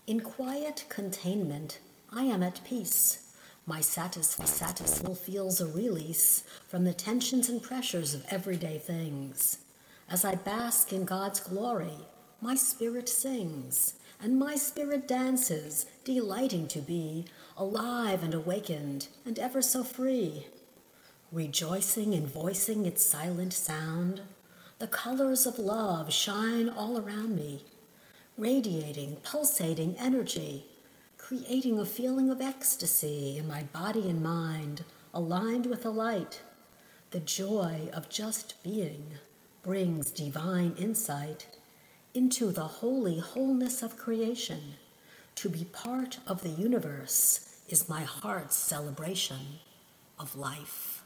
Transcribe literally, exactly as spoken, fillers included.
In quiet containment, I am at peace. My satisfied soul feels a release from the tensions and pressures of everyday things. As I bask in God's glory, my spirit sings, and my spirit dances, delighting to be alive and awakened, and ever so free. Rejoicing in voicing its silent sound, the colors of love shine all around me, radiating, pulsating energy, creating a feeling of ecstasy in my body and mind, aligned with the light. The joy of just being brings divine insight into the holy wholeness of creation. To be part of the universe is my heart's celebration of life.